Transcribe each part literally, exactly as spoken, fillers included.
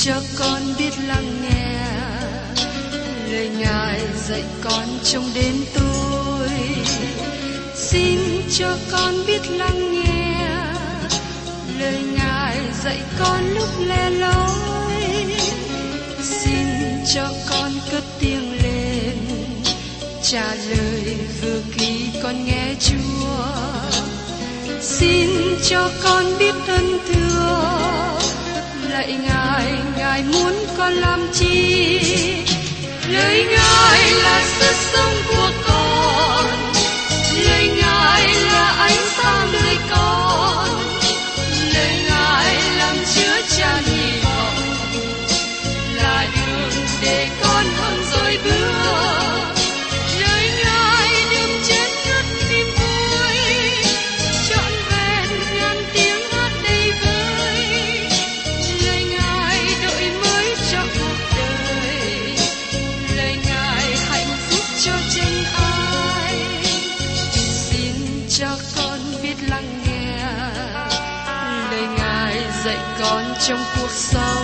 cho con biết lắng nghe lời Ngài dạy con trong đêm tối. Xin cho con biết lắng nghe lời Ngài dạy con lúc le lối. Xin cho con cất tiếng lên trả lời vừa khi con nghe Chúa. Xin cho con biết ơn thưa lạy Ngài, Ngài muốn con làm chi? Lời Ngài là sức sống của con, lời Ngài là ánh sáng đời con, lời Ngài làm chứa chan hy vọng, là đường để con hơn rồi bước. Lời Ngài đừng chết ngất niềm vui, trọn vẹn ngàn tiếng hát đầy vơi. Lời Ngài đổi mới cho cuộc đời, lời Ngài hạnh phúc cho chân ai. Xin cho con biết lắng nghe lời Ngài dạy con trong cuộc sống.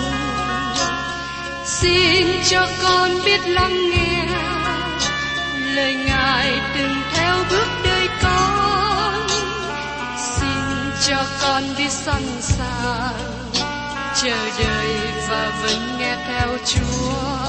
Xin cho con biết lắng nghe lời Ngài từng theo bước đời con. Xin cho con biết sẵn sàng chờ đợi và vẫn nghe theo Chúa.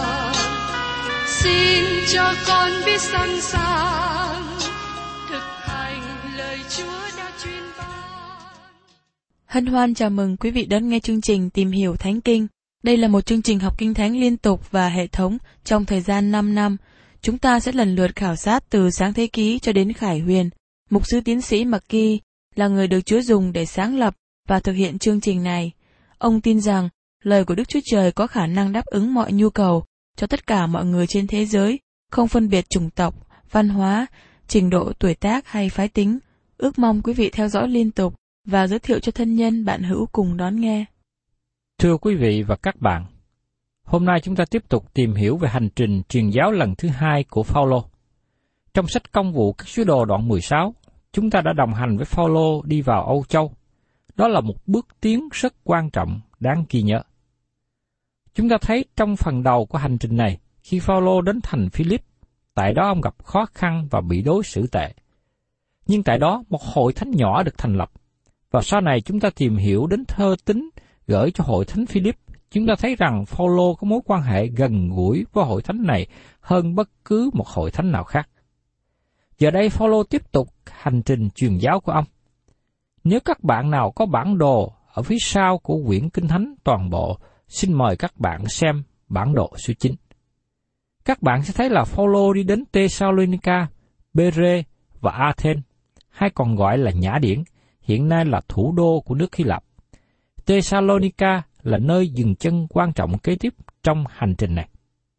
Xin cho con biết sẵn sàng thực hành lời Chúa đã truyền ban. Hân hoan chào mừng quý vị đón nghe chương trình Tìm hiểu Thánh Kinh. Đây là một chương trình học Kinh Thánh liên tục và hệ thống trong thời gian năm năm. Chúng ta sẽ lần lượt khảo sát từ Sáng Thế Ký cho đến Khải Huyền. Mục sư tiến sĩ McGee là người được Chúa dùng để sáng lập và thực hiện chương trình này. Ông tin rằng lời của Đức Chúa Trời có khả năng đáp ứng mọi nhu cầu cho tất cả mọi người trên thế giới, không phân biệt chủng tộc, văn hóa, trình độ tuổi tác hay phái tính. Ước mong quý vị theo dõi liên tục và giới thiệu cho thân nhân bạn hữu cùng đón nghe. Thưa quý vị và các bạn, hôm nay chúng ta tiếp tục tìm hiểu về hành trình truyền giáo lần thứ hai của Phao-lô. Trong sách Công vụ các sứ đồ đoạn mười sáu, chúng ta đã đồng hành với Phao-lô đi vào Âu Châu. Đó là một bước tiến rất quan trọng, đáng ghi nhớ. Chúng ta thấy trong phần đầu của hành trình này, khi Phao-lô đến thành Philip, tại đó ông gặp khó khăn và bị đối xử tệ. Nhưng tại đó một hội thánh nhỏ được thành lập, và sau này chúng ta tìm hiểu đến thơ tín gửi cho hội thánh Philip, chúng ta thấy rằng Phao-lô có mối quan hệ gần gũi với hội thánh này hơn bất cứ một hội thánh nào khác. Giờ đây Phao-lô tiếp tục hành trình truyền giáo của ông. Nếu các bạn nào có bản đồ ở phía sau của quyển Kinh Thánh toàn bộ, xin mời các bạn xem bản đồ số chín. Các bạn sẽ thấy là Phao-lô đi đến Thessalonica, Bê-rê và Athens, hay còn gọi là Nhã Điển, hiện nay là thủ đô của nước Hy Lạp. Thessalonica là nơi dừng chân quan trọng kế tiếp trong hành trình này.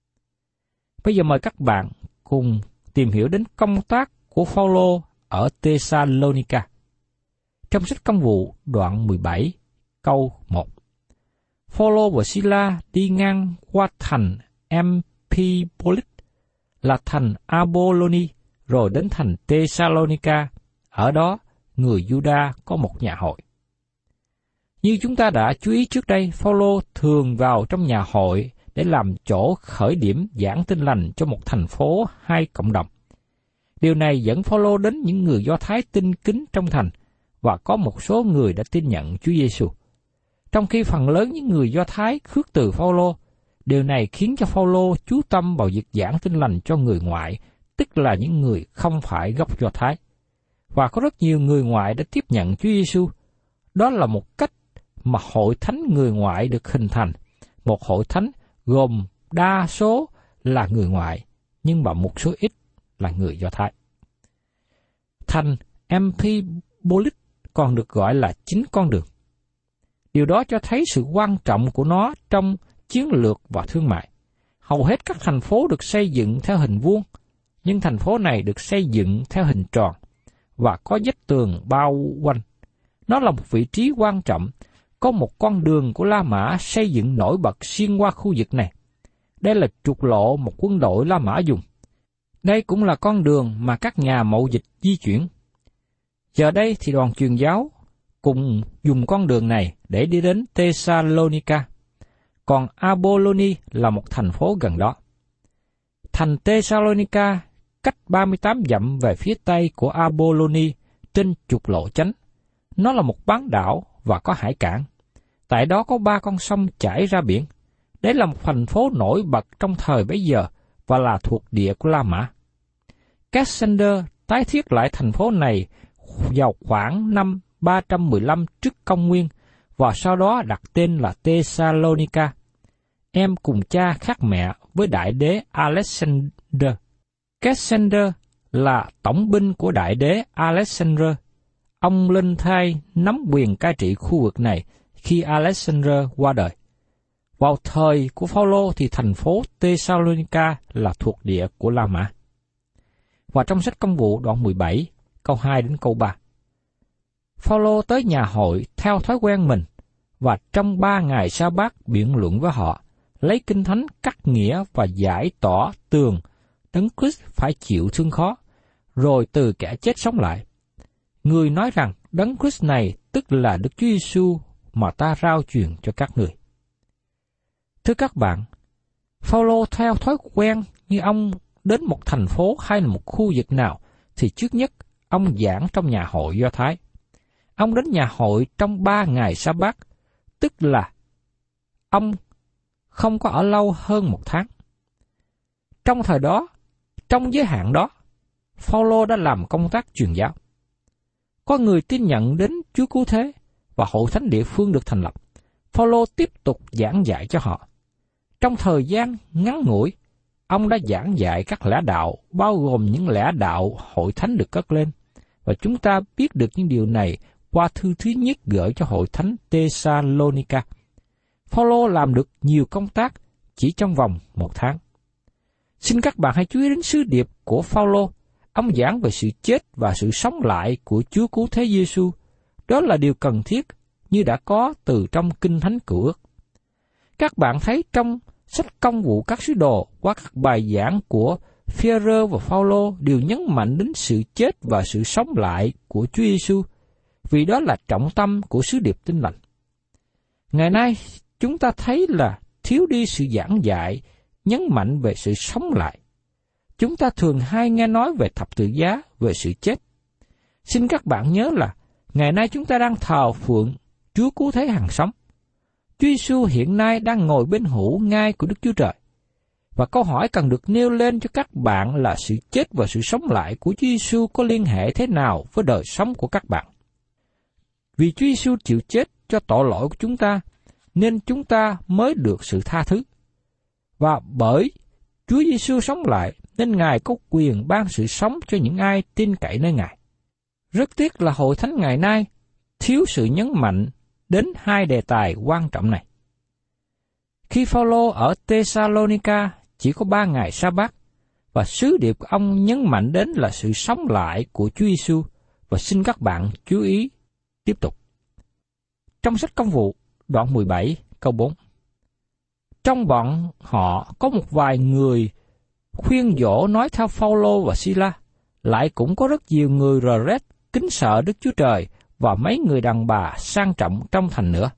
Bây giờ mời các bạn cùng tìm hiểu đến công tác của Phao-lô ở Thessalonica. Trong sách Công vụ đoạn mười bảy, câu một. Phao-lô và Si-la đi ngang qua thành Amphipolis, là thành Apolloni, rồi đến thành Thessalonica. Ở đó, người Giu-đa có một nhà hội. Như chúng ta đã chú ý trước đây, Phao-lô thường vào trong nhà hội để làm chỗ khởi điểm giảng tin lành cho một thành phố hay cộng đồng. Điều này dẫn Phao-lô đến những người Do Thái tin kính trong thành, và có một số người đã tin nhận Chúa Giêsu. Trong khi phần lớn những người Do Thái khước từ Phao-lô, điều này khiến cho Phao-lô chú tâm vào việc giảng tin lành cho người ngoại, tức là những người không phải gốc Do Thái. Và có rất nhiều người ngoại đã tiếp nhận Chúa Giêsu. Đó là một cách mà hội thánh người ngoại được hình thành, một hội thánh gồm đa số là người ngoại, nhưng mà một số ít là người Do Thái. Thành Amphipolis còn được gọi là chính con đường. Điều đó cho thấy sự quan trọng của nó trong chiến lược và thương mại. Hầu hết các thành phố được xây dựng theo hình vuông, nhưng thành phố này được xây dựng theo hình tròn và có vách tường bao quanh. Nó là một vị trí quan trọng. Có một con đường của La Mã xây dựng nổi bật xuyên qua khu vực này. Đây là trục lộ một quân đội La Mã dùng. Đây cũng là con đường mà các nhà mậu dịch di chuyển. Giờ đây thì đoàn truyền giáo cùng dùng con đường này để đi đến Thessalonica. còn Apollonia là một thành phố gần đó. Thành Thessalonica cách ba mươi tám dặm về phía tây của Apollonia trên trục lộ chánh. Nó là một bán đảo và có hải cảng. Tại đó có ba con sông chảy ra biển. Đây là một thành phố nổi bật trong thời bấy giờ và là thuộc địa của La Mã. Cassander tái thiết lại thành phố này vào khoảng năm ba trăm mười lăm trước công nguyên và sau đó đặt tên là Thessalonica, em cùng cha khác mẹ với đại đế Alexander. Cassander là tổng binh của đại đế Alexander. Ông lên thai nắm quyền cai trị khu vực này khi Alexander qua đời. Vào thời của Phaolô thì thành phố Thessalonica là thuộc địa của La Mã. Và trong sách Công vụ đoạn mười bảy, câu hai đến câu ba. Phaolô tới nhà hội theo thói quen mình, và trong ba ngày sa bát biện luận với họ, lấy kinh thánh cắt nghĩa và giải tỏ tường Đấng Christ phải chịu thương khó, rồi từ kẻ chết sống lại. Người nói rằng Đấng Christ này tức là Đức Chúa Giêsu mà ta rao truyền cho các người. Thưa các bạn, Phaolô theo thói quen như ông đến một thành phố hay là một khu vực nào, thì trước nhất ông giảng trong nhà hội Do Thái. Ông đến nhà hội trong ba ngày sa bát, tức là ông không có ở lâu hơn một tháng. Trong thời đó, trong giới hạn đó, Phaolô đã làm công tác truyền giáo. Có người tin nhận đến Chúa Cứu Thế và hội thánh địa phương được thành lập. Phaolô tiếp tục giảng dạy cho họ. Trong thời gian ngắn ngủi, ông đã giảng dạy các lẽ đạo, bao gồm những lẽ đạo hội thánh được cất lên. Và chúng ta biết được những điều này qua thư thứ nhất gửi cho hội thánh Thessalonica. Phaolô làm được nhiều công tác chỉ trong vòng một tháng. Xin các bạn hãy chú ý đến sứ điệp của Phaolô. Ông giảng về sự chết và sự sống lại của Chúa Cứu Thế Giêsu. Đó là điều cần thiết như đã có từ trong Kinh Thánh Cựu Ước. Các bạn thấy trong sách Công vụ các sứ đồ qua các bài giảng của Phi-e-rơ và Phaolô đều nhấn mạnh đến sự chết và sự sống lại của Chúa Giêsu, vì đó là trọng tâm của sứ điệp Tin Lành. Ngày nay, chúng ta thấy là thiếu đi sự giảng dạy nhấn mạnh về sự sống lại. Chúng ta thường hay nghe nói về thập tự giá, về sự chết. Xin các bạn nhớ là ngày nay chúng ta đang thờ phượng Chúa Cứu Thế hằng sống. Chúa Giêsu hiện nay đang ngồi bên hữu ngai của Đức Chúa Trời. Và câu hỏi cần được nêu lên cho các bạn là sự chết và sự sống lại của Chúa Giêsu có liên hệ thế nào với đời sống của các bạn? Vì Chúa Giêsu chịu chết cho tội lỗi của chúng ta, nên chúng ta mới được sự tha thứ. Và bởi Chúa Giêsu sống lại, nên Ngài có quyền ban sự sống cho những ai tin cậy nơi Ngài. Rất tiếc là hội thánh ngày nay thiếu sự nhấn mạnh đến hai đề tài quan trọng này. Khi Phaolô ở Thessalonica chỉ có ba ngày sa bát, và sứ điệp của ông nhấn mạnh đến là sự sống lại của Chúa Giêsu, và xin các bạn chú ý tiếp tục. Trong sách Công vụ, đoạn mười bảy, câu bốn. Trong bọn họ có một vài người khuyên dỗ nói theo Phaolô và Sila, lại cũng có rất nhiều người rờ rét kính sợ Đức Chúa Trời và mấy người đàn bà sang trọng trong thành nữa.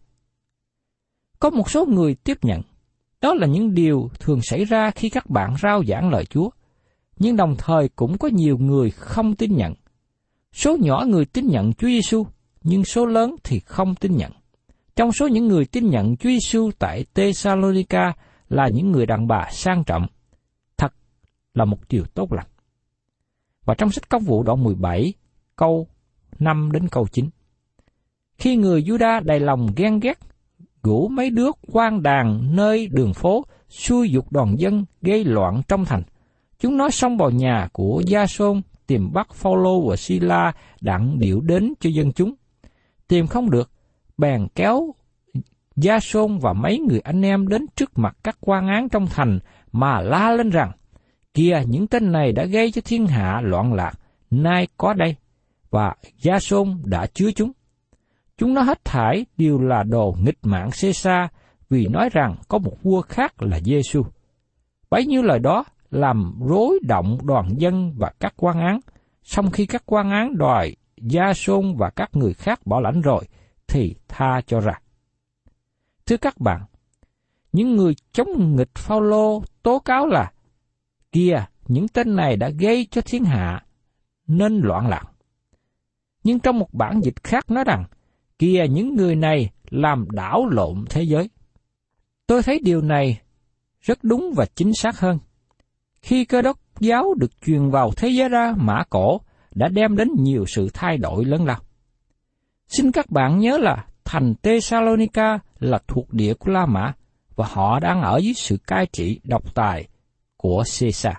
Có một số người tiếp nhận. Đó là những điều thường xảy ra khi các bạn rao giảng lời Chúa, nhưng đồng thời cũng có nhiều người không tin nhận. Số nhỏ người tin nhận Chúa Giêsu, nhưng số lớn thì không tin nhận. Trong số những người tin nhận Chúa Giêsu tại Thessalonica là những người đàn bà sang trọng. Thật là một điều tốt lành. Và trong sách Công vụ đoạn mười bảy, câu năm đến câu chín. Khi người Giu-đa đầy lòng ghen ghét, rủ mấy đứa quan đàn nơi đường phố, xui giục đoàn dân gây loạn trong thành, chúng nó xông vào nhà của Gia-sôn tìm bắt Phaolô và Sila đặng điệu đến cho dân chúng. Tìm không được, bèn kéo Gia-sôn và mấy người anh em đến trước mặt các quan án trong thành mà la lên rằng: Kìa, những tên này đã gây cho thiên hạ loạn lạc, nay có đây, và Gia-sôn đã chứa chúng. Chúng nó hết thảy đều là đồ nghịch mạng Xê-sa, vì nói rằng có một vua khác là Giê-xu. Bấy nhiêu lời đó làm rối động đoàn dân và các quan án. Sau khi các quan án đòi Gia-sôn và các người khác bỏ lãnh rồi, thì tha cho ra. Thưa các bạn, Những người chống nghịch Phao-lô tố cáo là, kìa, những tên này đã gây cho thiên hạ nên loạn lạc. Nhưng trong một bản dịch khác nói rằng, kìa, những người này làm đảo lộn thế giới. Tôi thấy điều này rất đúng và chính xác hơn. Khi Cơ Đốc giáo được truyền vào thế giới ra, Mã Cổ đã đem đến nhiều sự thay đổi lớn lao. Xin các bạn nhớ là thành Thessalonica là thuộc địa của La Mã, và họ đang ở dưới sự cai trị độc tài của Caesar.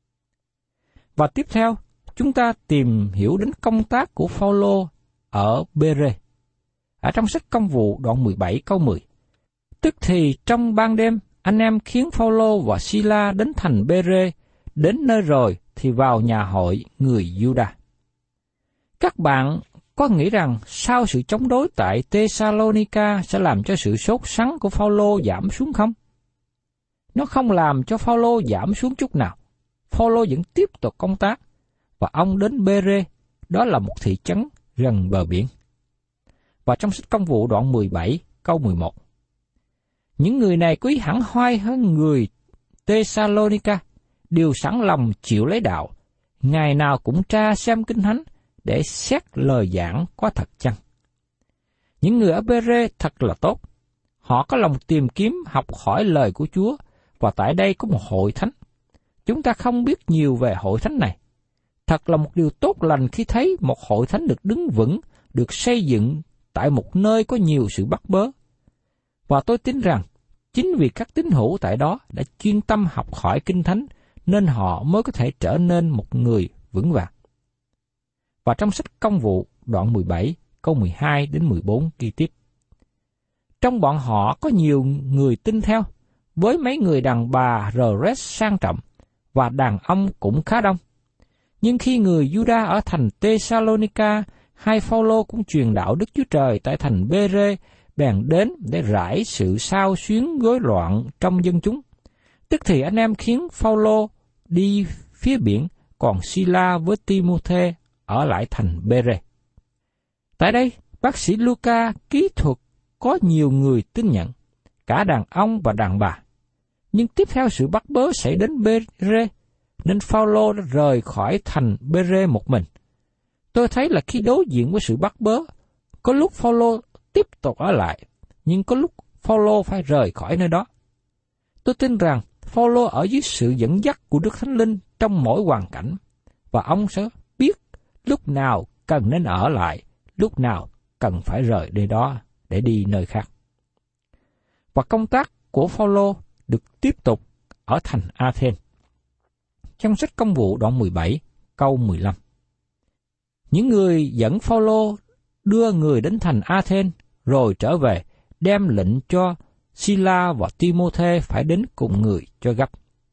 Và tiếp theo, chúng ta tìm hiểu đến công tác của Phao-lô ở Bê-rê. Ở trong sách Công vụ đoạn mười bảy câu mười, tức thì trong ban đêm, anh em khiến Phao-lô và Si-la đến thành Bê-rê, đến nơi rồi thì vào nhà hội người Giu-đa. Các bạn có nghĩ rằng sau sự chống đối tại Thessalonica sẽ làm cho sự sốt sắng của Phao-lô giảm xuống không? Nó không làm cho Phao-lô giảm xuống chút nào. Phao-lô vẫn tiếp tục công tác, và ông đến Bê-rê, đó là một thị trấn gần bờ biển. Và trong sách Công vụ đoạn mười bảy câu mười một, những người này quý hẳn hoai hơn người Thessalonica, đều sẵn lòng chịu lấy đạo, ngày nào cũng tra xem kinh thánh để xét lời giảng có thật chăng. Những người ở Bê-rê thật là tốt. Họ có lòng tìm kiếm học hỏi lời của Chúa, và tại đây có một hội thánh. Chúng ta không biết nhiều về hội thánh này. Thật là một điều tốt lành khi thấy một hội thánh được đứng vững, được xây dựng tại một nơi có nhiều sự bắt bớ. Và tôi tin rằng, chính vì các tín hữu tại đó đã chuyên tâm học hỏi kinh thánh, nên họ mới có thể trở nên một người vững vàng. Và trong sách Công vụ đoạn mười bảy câu mười hai đến mười bốn ghi tiếp. Trong bọn họ có nhiều người tin theo, với mấy người đàn bà Rờ-rét sang trọng, và đàn ông cũng khá đông. Nhưng khi người Giu-đa ở thành Thessalonica, hay Phao-lô cũng truyền đạo Đức Chúa Trời tại thành Bê-rê, bèn đến để rải sự xao xuyến rối loạn trong dân chúng. Tức thì anh em khiến Phao-lô đi phía biển, còn Si-la với Ti-mô-thê ở lại thành Bê-rê. Tại đây, bác sĩ Luca kỹ thuật có nhiều người tin nhận, cả đàn ông và đàn bà. Nhưng tiếp theo sự bắt bớ xảy đến Bê-rê, nên Phao-lô đã rời khỏi thành Bê-rê một mình. Tôi thấy là khi đối diện với sự bắt bớ, có lúc Phao-lô tiếp tục ở lại, nhưng có lúc Phao-lô phải rời khỏi nơi đó. Tôi tin rằng Phao-lô ở dưới sự dẫn dắt của Đức Thánh Linh trong mỗi hoàn cảnh, và ông sẽ biết lúc nào cần nên ở lại, lúc nào cần phải rời nơi đó để đi nơi khác. Và công tác của Phao-lô được tiếp tục ở thành A-thên. Trong sách Công vụ đoạn mười bảy câu mười lăm, những người dẫn Phao-lô đưa người đến thành A-thên, rồi trở về, đem lệnh cho Si-la và Ti-mô-thê phải đến cùng người cho gấp.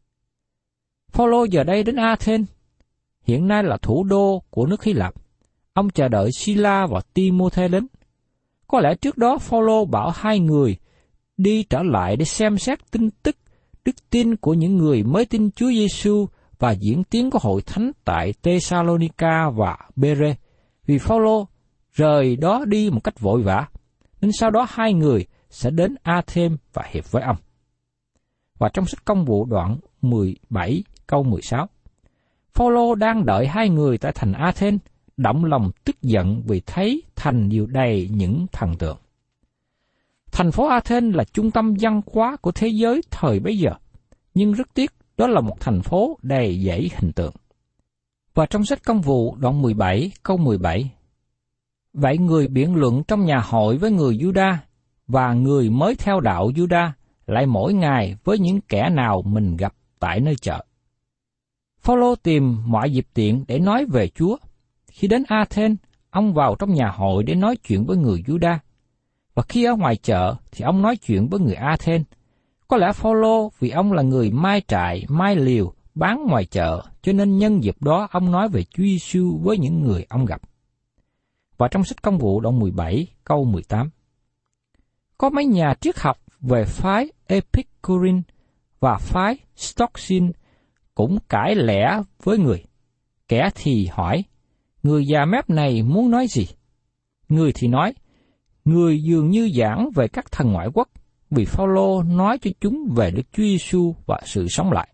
Phao-lô giờ đây đến A-thên, hiện nay là thủ đô của nước Hy Lạp. Ông chờ đợi Si-la và Ti-mô-thê đến. Có lẽ trước đó Phao-lô bảo hai người đi trở lại để xem xét tin tức đức tin của những người mới tin Chúa Giêsu và diễn tiến của hội thánh tại Thessalonica và Bê-rê. Vì Phao-lô rời đó đi một cách vội vã, nên sau đó hai người sẽ đến A-thên và hiệp với ông. Và trong sách Công vụ đoạn mười bảy câu mười sáu, Phao-lô đang đợi hai người tại thành A-thên, động lòng tức giận vì thấy thành nhiều đầy những thần tượng. Thành phố A-thên là trung tâm văn hóa của thế giới thời bấy giờ, nhưng rất tiếc đó là một thành phố đầy dẫy hình tượng. Và trong sách Công vụ đoạn mười bảy câu mười bảy, vậy người biện luận trong nhà hội với người Giu-đa và người mới theo đạo Giu-đa lại mỗi ngày với những kẻ nào mình gặp tại nơi chợ. Phao-lô tìm mọi dịp tiện để nói về Chúa. Khi đến A-thên, ông vào trong nhà hội để nói chuyện với người Giu-đa. Và khi ở ngoài chợ thì ông nói chuyện với người A-thên. Có lẽ Phao-lô vì ông là người mai trại, mai liều, bán ngoài chợ, cho nên nhân dịp đó ông nói về Chúa Giêsu với những người ông gặp. Và trong sách Công vụ đoạn mười bảy câu mười tám, có mấy nhà triết học về phái Epicurean và phái Stoicism cũng cãi lẽ với người. Kẻ thì hỏi, người già mép này muốn nói gì? Người thì nói, người dường như giảng về các thần ngoại quốc, vì Phao-lô nói cho chúng về Đức Chúa Giêsu và sự sống lại.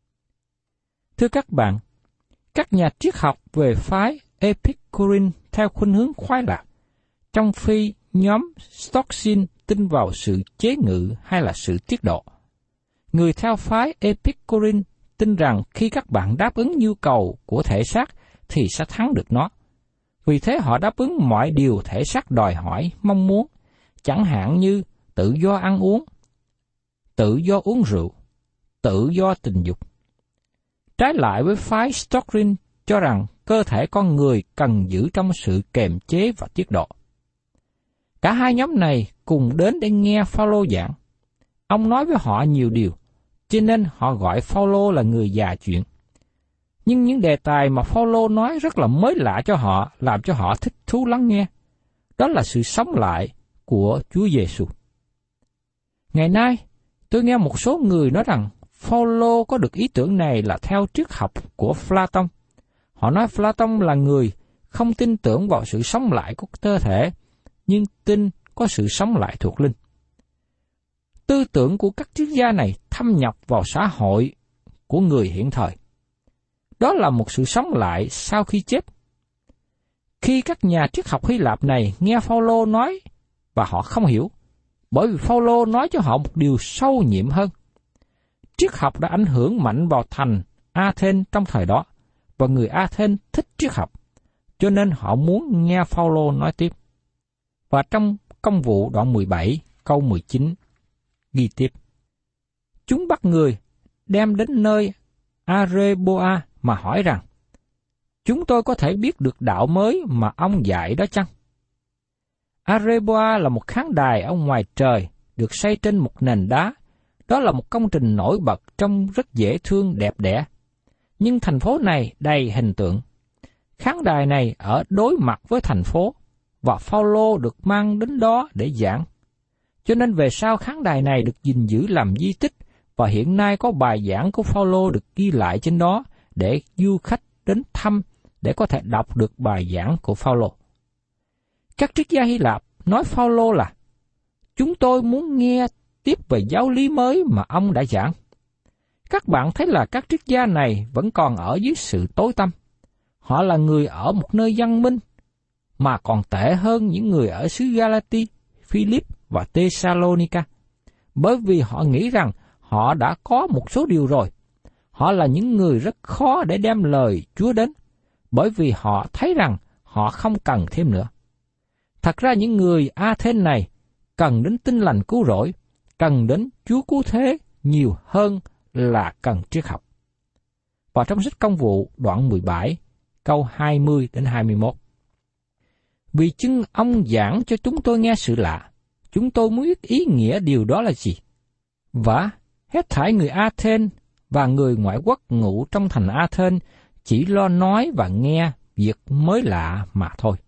Thưa các bạn, các nhà triết học về phái Epicurean theo khuynh hướng khoái lạc, trong khi nhóm Stoicism tin vào sự chế ngự hay là sự tiết độ. Người theo phái Epicurean tin rằng khi các bạn đáp ứng nhu cầu của thể xác thì sẽ thắng được nó. Vì thế họ đáp ứng mọi điều thể xác đòi hỏi, mong muốn, chẳng hạn như tự do ăn uống, tự do uống rượu, tự do tình dục. Trái lại với phái Stoicism cho rằng cơ thể con người cần giữ trong sự kềm chế và tiết độ. Cả hai nhóm này cùng đến để nghe Phao-lô giảng. Ông nói với họ nhiều điều, cho nên họ gọi Phao-lô là người già chuyện. Nhưng những đề tài mà Phao-lô nói rất là mới lạ cho họ, làm cho họ thích thú lắng nghe. Đó là sự sống lại của Chúa Giêsu. Ngày nay, tôi nghe một số người nói rằng Phao-lô có được ý tưởng này là theo triết học của Pha-la-tông. Họ nói Pha-la-tông là người không tin tưởng vào sự sống lại của cơ thể, nhưng tin có sự sống lại thuộc linh. Tư tưởng của các triết gia này thâm nhập vào xã hội của người hiện thời. Đó là một sự sống lại sau khi chết. Khi các nhà triết học Hy Lạp này nghe Phao-lô nói và họ không hiểu, bởi vì Phao-lô nói cho họ một điều sâu nhiệm hơn. Triết học đã ảnh hưởng mạnh vào thành Athens trong thời đó, và người Athens thích triết học, cho nên họ muốn nghe Phao-lô nói tiếp. Và trong Công vụ đoạn mười bảy, câu mười chín, ghi tiếp. Chúng bắt người, đem đến nơi Areboa mà hỏi rằng, chúng tôi có thể biết được đạo mới mà ông dạy đó chăng? Areboa là một khán đài ở ngoài trời, được xây trên một nền đá. Đó là một công trình nổi bật trông rất dễ thương đẹp đẽ. Nhưng thành phố này đầy hình tượng. Khán đài này ở đối mặt với thành phố, và Phao-lô được mang đến đó để giảng. Cho nên về sau khán đài này được gìn giữ làm di tích, và hiện nay có bài giảng của Phao-lô được ghi lại trên đó để du khách đến thăm để có thể đọc được bài giảng của Phao-lô. Các triết gia Hy Lạp nói Phao-lô là, chúng tôi muốn nghe tiếp về giáo lý mới mà ông đã giảng. Các bạn thấy là các triết gia này vẫn còn ở dưới sự tối tăm. Họ là người ở một nơi văn minh, mà còn tệ hơn những người ở xứ Galati, Philip và Thessalonica, bởi vì họ nghĩ rằng họ đã có một số điều rồi. Họ là những người rất khó để đem lời Chúa đến, bởi vì họ thấy rằng họ không cần thêm nữa. Thật ra những người Athens này cần đến tin lành cứu rỗi, cần đến Chúa cứu thế nhiều hơn là cần triết học. Và trong sách Công vụ đoạn mười bảy, câu hai mươi đến hai mươi mốt. Vì chưng ông giảng cho chúng tôi nghe sự lạ, chúng tôi muốn biết ý nghĩa điều đó là gì. Và hết thảy người Athens và người ngoại quốc ngụ trong thành Athens chỉ lo nói và nghe việc mới lạ mà thôi.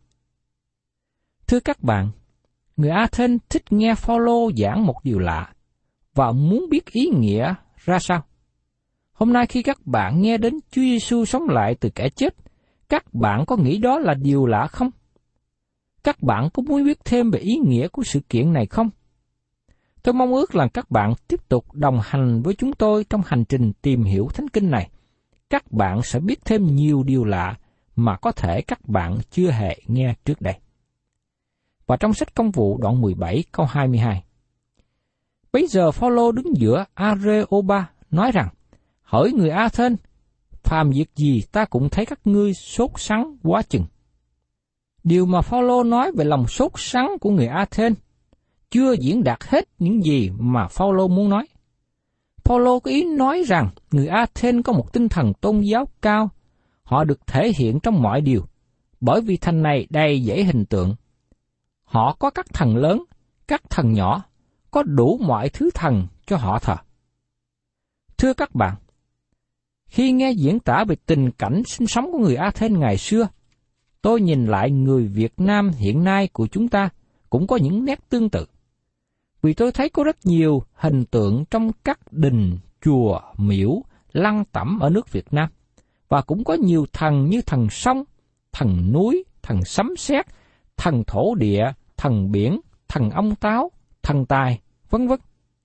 Thưa các bạn, người Athens thích nghe Phao-lô giảng một điều lạ và muốn biết ý nghĩa ra sao. Hôm nay khi các bạn nghe đến Chúa Giêsu sống lại từ kẻ chết, các bạn có nghĩ đó là điều lạ không? Các bạn có muốn biết thêm về ý nghĩa của sự kiện này không? Tôi mong ước là các bạn tiếp tục đồng hành với chúng tôi trong hành trình tìm hiểu Thánh Kinh này. Các bạn sẽ biết thêm nhiều điều lạ mà có thể các bạn chưa hề nghe trước đây. Và trong sách Công vụ đoạn mười bảy câu hai mươi hai. Bấy giờ Phao-lô đứng giữa Areopa nói rằng, hỡi người Athens, phàm việc gì ta cũng thấy các ngươi sốt sắng quá chừng. Điều mà Phao-lô nói về lòng sốt sắng của người Athens chưa diễn đạt hết những gì mà Phao-lô muốn nói. Phao-lô có ý nói rằng người Athens có một tinh thần tôn giáo cao, họ được thể hiện trong mọi điều, bởi vì thành này đầy dãy hình tượng. Họ có các thần lớn, các thần nhỏ, có đủ mọi thứ thần cho họ thờ. Thưa các bạn, khi nghe diễn tả về tình cảnh sinh sống của người Athens ngày xưa, tôi nhìn lại người Việt Nam hiện nay của chúng ta cũng có những nét tương tự. Vì tôi thấy có rất nhiều hình tượng trong các đình, chùa, miễu, lăng tẩm ở nước Việt Nam. Và cũng có nhiều thần như thần sông, thần núi, thần sấm sét, thần thổ địa, thần biển, thần ông táo, thần tài, vân vân.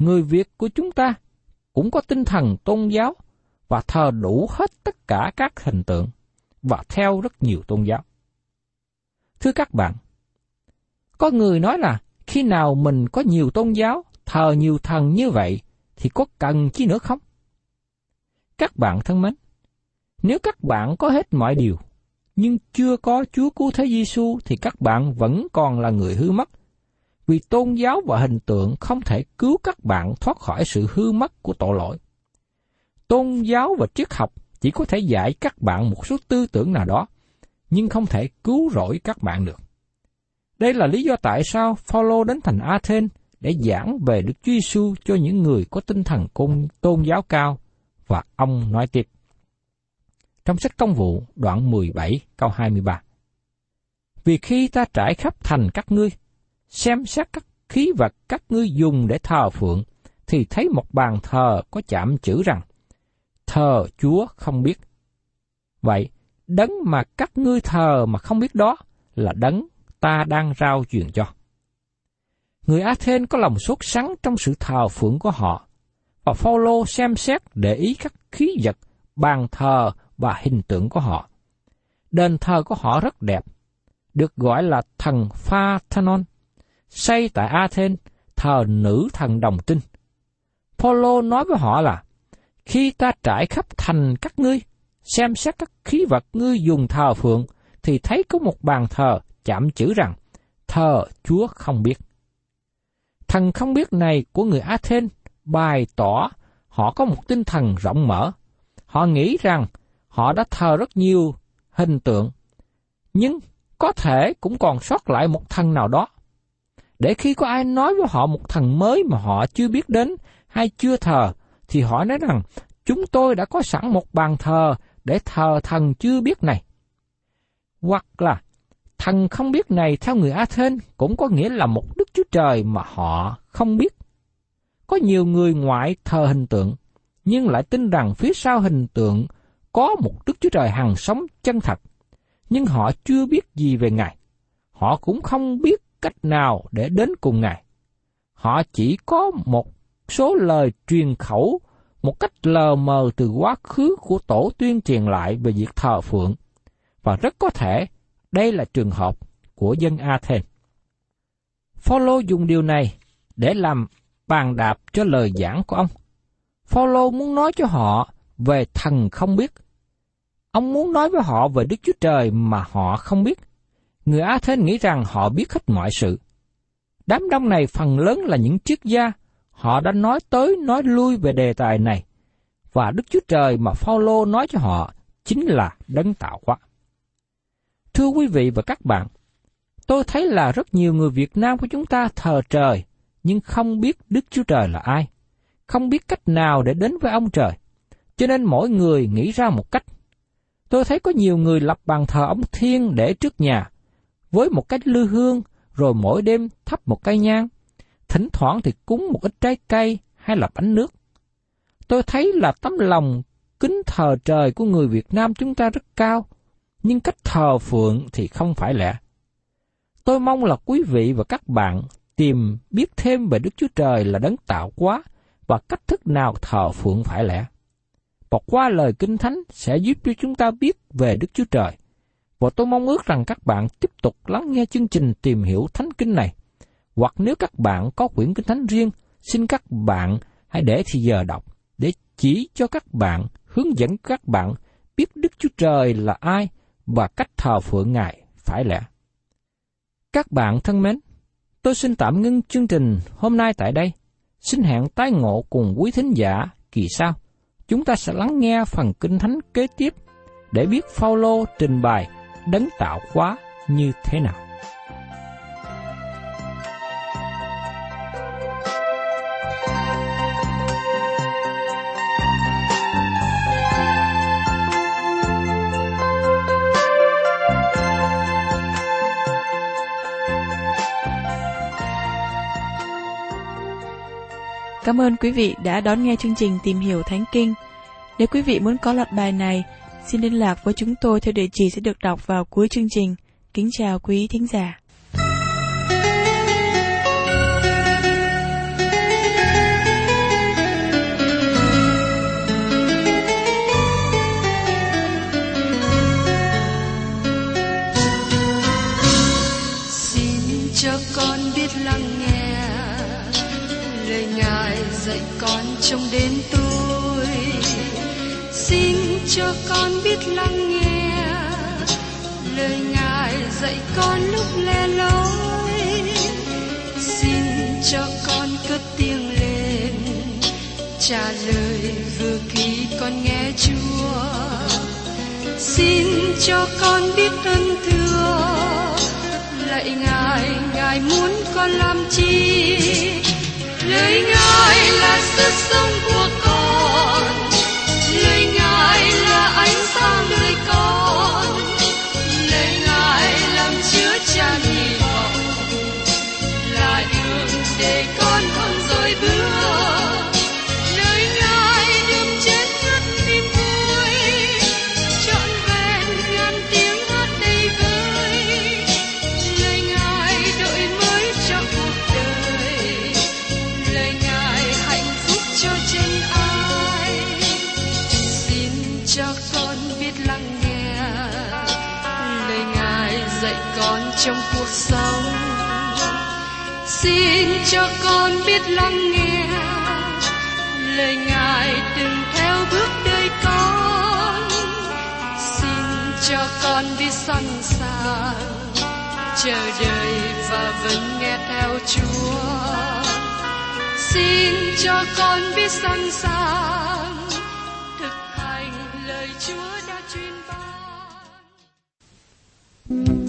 người Việt của chúng ta cũng có tinh thần tôn giáo và thờ đủ hết tất cả các hình tượng và theo rất nhiều tôn giáo. Thưa các bạn, có người nói là khi nào mình có nhiều tôn giáo, thờ nhiều thần như vậy thì có cần chi nữa không? Các bạn thân mến, nếu các bạn có hết mọi điều, nhưng chưa có Chúa Cứu Thế Giêsu thì các bạn vẫn còn là người hư mất, vì tôn giáo và hình tượng không thể cứu các bạn thoát khỏi sự hư mất của tội lỗi. Tôn giáo và triết học chỉ có thể dạy các bạn một số tư tưởng nào đó, nhưng không thể cứu rỗi các bạn được. Đây là lý do tại sao Phao-lô đến thành A-thên để giảng về Đức Chúa Giêsu cho những người có tinh thần tôn giáo cao, và ông nói tiếp. Trong sách Công vụ đoạn mười bảy câu hai mươi ba. Vì khi ta trải khắp thành các ngươi, xem xét các khí vật các ngươi dùng để thờ phượng, thì thấy một bàn thờ có chạm chữ rằng, thờ Chúa không biết. Vậy, đấng mà các ngươi thờ mà không biết đó là đấng ta đang rao truyền cho. Người A-thên có lòng sốt sắng trong sự thờ phượng của họ, và Phao-lô xem xét để ý các khí vật, bàn thờ và hình tượng của họ. Đền thờ của họ rất đẹp, được gọi là thần Pha-tha-non, xây tại A-thên, thờ nữ thần đồng trinh. Phao-lô nói với họ là, khi ta trải khắp thành các ngươi, xem xét các khí vật ngươi dùng thờ phượng, thì thấy có một bàn thờ chạm chữ rằng, thờ Chúa không biết. Thần không biết này của người A-thên bày tỏ họ có một tinh thần rộng mở. Họ nghĩ rằng họ đã thờ rất nhiều hình tượng, nhưng có thể cũng còn sót lại một thần nào đó. Để khi có ai nói với họ một thần mới mà họ chưa biết đến hay chưa thờ, thì họ nói rằng, chúng tôi đã có sẵn một bàn thờ để thờ thần chưa biết này. Hoặc là, thần không biết này theo người A-thên cũng có nghĩa là một Đức Chúa Trời mà họ không biết. Có nhiều người ngoại thờ hình tượng, nhưng lại tin rằng phía sau hình tượng có một Đức Chúa Trời hằng sống chân thật, nhưng họ chưa biết gì về Ngài. Họ cũng không biết cách nào để đến cùng Ngài. Họ chỉ có một số lời truyền khẩu, một cách lờ mờ từ quá khứ của tổ tiên truyền lại về việc thờ phượng, và rất có thể đây là trường hợp của dân A-thên. Phao-lô dùng điều này để làm bàn đạp cho lời giảng của ông. Phao-lô muốn nói cho họ về thần không biết. Ông muốn nói với họ về Đức Chúa Trời mà họ không biết. Người A-thên nghĩ rằng họ biết hết mọi sự. Đám đông này phần lớn là những triết gia. Họ đã nói tới nói lui về đề tài này, và Đức Chúa Trời mà Phao-lô nói cho họ chính là đấng tạo hóa. Thưa quý vị và các bạn, tôi thấy là rất nhiều người Việt Nam của chúng ta thờ trời, nhưng không biết Đức Chúa Trời là ai, không biết cách nào để đến với ông trời, cho nên mỗi người nghĩ ra một cách. Tôi thấy có nhiều người lập bàn thờ ông Thiên để trước nhà, với một cái lư hương, rồi mỗi đêm thắp một cây nhang, thỉnh thoảng thì cúng một ít trái cây hay là bánh nước. Tôi thấy là tấm lòng kính thờ trời của người Việt Nam chúng ta rất cao, nhưng cách thờ phượng thì không phải lẽ. Tôi mong là quý vị và các bạn tìm biết thêm về Đức Chúa Trời là đấng tạo hóa và cách thức nào thờ phượng phải lẽ. Và qua lời Kinh Thánh sẽ giúp cho chúng ta biết về Đức Chúa Trời. Và tôi mong ước rằng các bạn tiếp tục lắng nghe chương trình tìm hiểu Thánh Kinh này. Hoặc nếu các bạn có quyển Kinh Thánh riêng, xin các bạn hãy để thì giờ đọc, để chỉ cho các bạn, hướng dẫn các bạn biết Đức Chúa Trời là ai và cách thờ phượng Ngài phải lẽ. Các bạn thân mến, tôi xin tạm ngưng chương trình hôm nay tại đây. Xin hẹn tái ngộ cùng quý thính giả kỳ sau. Chúng ta sẽ lắng nghe phần Kinh Thánh kế tiếp để biết Phao-lô trình bày đấng tạo hóa như thế nào. Cảm ơn quý vị đã đón nghe chương trình Tìm Hiểu Thánh Kinh. Nếu quý vị muốn có loạt bài này, xin liên lạc với chúng tôi theo địa chỉ sẽ được đọc vào cuối chương trình. Kính chào quý thính giả. dạy con trông đến tôi. Xin cho con biết lắng nghe lời Ngài dạy con lúc lẻ loi. Xin cho con cất tiếng lên trả lời vừa khi con nghe Chúa. Xin cho con biết ơn thưa lạy Ngài, Ngài muốn con làm chi? Lời Ngài là sức sống của con, lời Ngài là ánh sáng đời con, lời Ngài làm chứa chan hy vọng, là đường để con không dối bước. Lời Ngài đượm chết ngất niềm vui, trọn vẹn ngàn tiếng hát đầy vơi. Lời Ngài đổi mới cho cuộc đời, lời Ngài hạnh phúc cho chân ai. Xin cho con biết lắng nghe lời Ngài dạy con trong cuộc sống. Xin cho con biết lắng nghe lời Ngài từng theo bước đời con. Xin cho con biết sẵn sàng chờ đợi và vẫn nghe theo Chúa. Xin cho con biết sẵn sàng thực hành lời Chúa đã truyền ban.